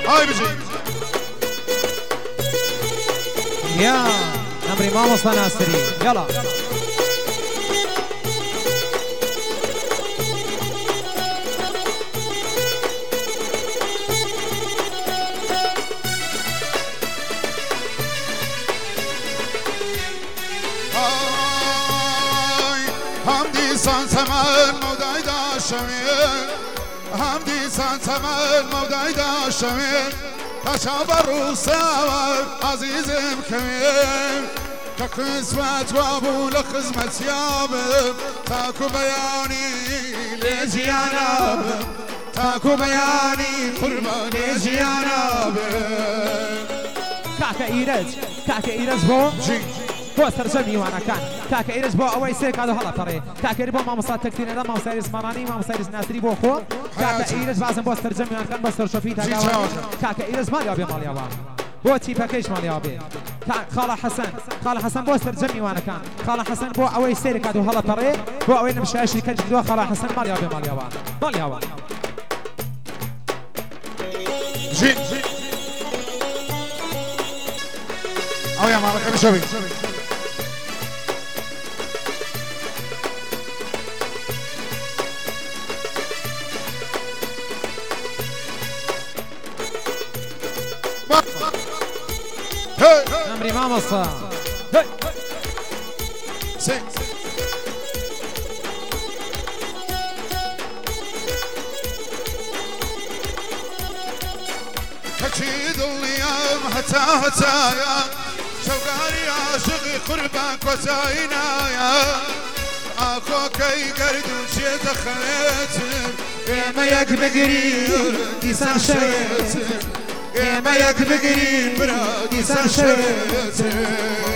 هاي بجي يا نمري ما مصطفى ناصري يلا همدي سان سمر موداي دا شمير همدي سان سمر موداي دا شمير تشابر وساور عزيزم كمير كقسمت وابو لخزمت يابم تاكو بياني لزيانابم تاكو بياني قرباني زيانابم كاكا إيرز بو بۆ سەرجەمی وانەکان کاکە ئێرش بۆ ئەوەی سێ کات و هەڵەپەڕێ کاکەری بۆ مامۆستا تەکتینەدا مامۆستای ئیسمانانی مامۆستای ناسری بۆ خۆ کاکە ئێرش بازم بۆ سەرجەمیوانەکان بە سەرشەفی تاگاوان کاکە ئێرش ماڵیاو بێ ماڵیاوە بۆ تیپەکەیش ماڵیاوە بێ خاڵە حەسەن بۆ سەرجەمیوانەکان خاڵە حەسەن بۆ ئەوەی سێ کات و هەڵەپەڕێ بۆ ئەوەی نەمشایشی کەنج کردووە خاڵە حەسەن ماڵیاو بێ ماڵیاوە أو يا مالك أبي شوي نمري ما مصا أكيد اليوم هتايا شوقاني عاشقي قربك وساينايا اخو كي قردون شي دخلتم ما يكب قريب يسان شريتم ما يكب قريب براد يسان شريتم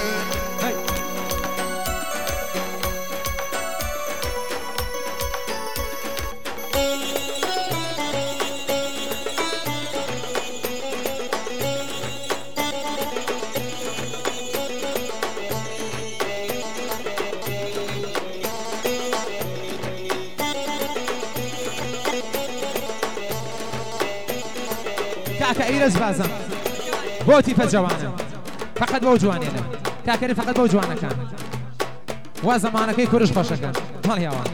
كاكا إيرز بازم بوتي فجوانا فقط بو جوانينا كاكري فقط بو جوانا كان وزمانك يكورش خوشا كان مال ياوان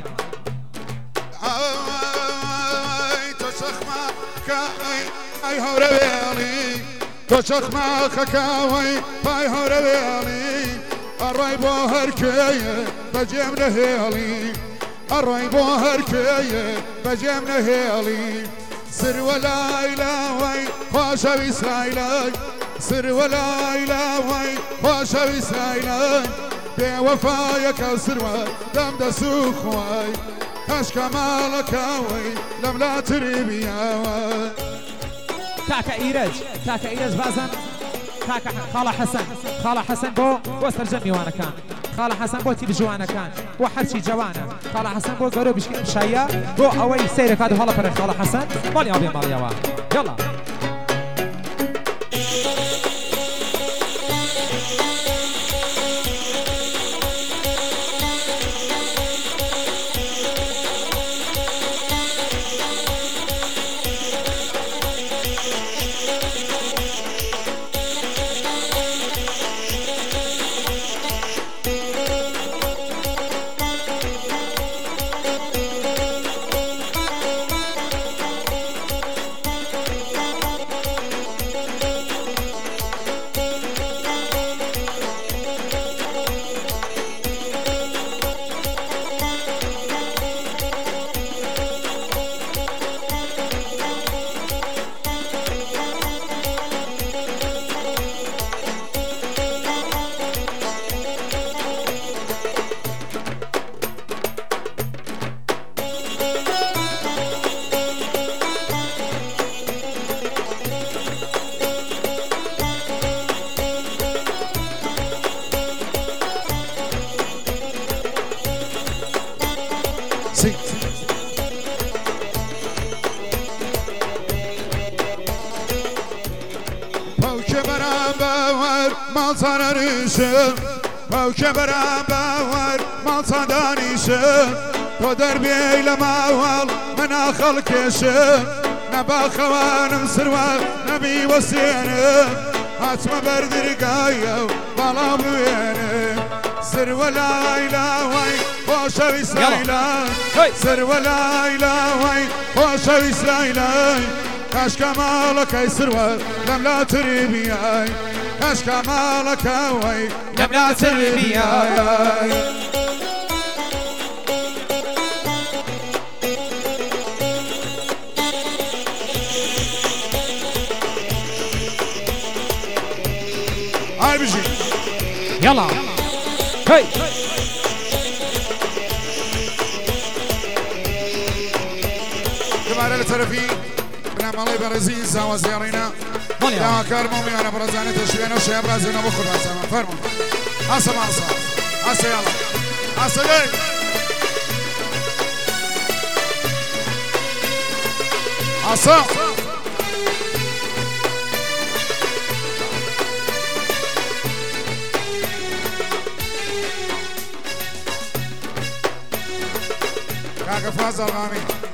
تشخما كاي اي هوربيالي تشخما كاوي باي هوربيالي الريبو هركيه بجمن هيالي الريبو هركيه بجمن هيالي سر ولا إلهي خوش بسائلي سر ولا إلهي خوش بسائلي بوفايك وسر ولم دسوخ واي كاش كمالك وي لم لا تربيا كاكا إيرج بازن كاكا خالة حسن بو سرجمي وانا كان خالة حسن بو تيب جوانا كان بو حرشي جوانا خالة حسن بو قرو بشكل مشايا بو اوي سيرك هادو هلا بري خالة حسن مالي ابي ماليا يلا مالتان ریشم باوکه برم باور مالتان دانیشم تو در بیل ماول من خلقشم نبا خوانم سروا نبي وسينه هاتما بردرقايا بالا بوينه سروا لا إله وي خوشوي سايلا سروا لا إله وي خوشوي سايلا كاش كمالك اي سروا لم لا تربياي كاش كمالك وي لم لا تربياي هاي بيجي يلا هاي كمان الترفي بنا مالي برزين سوا زيارينا يا كرمومي انا برزاني تشوينا وشيا برازينا بخور راسما فرمو عصا عصا يلا عصا لي عصا كاكا فاز الغامي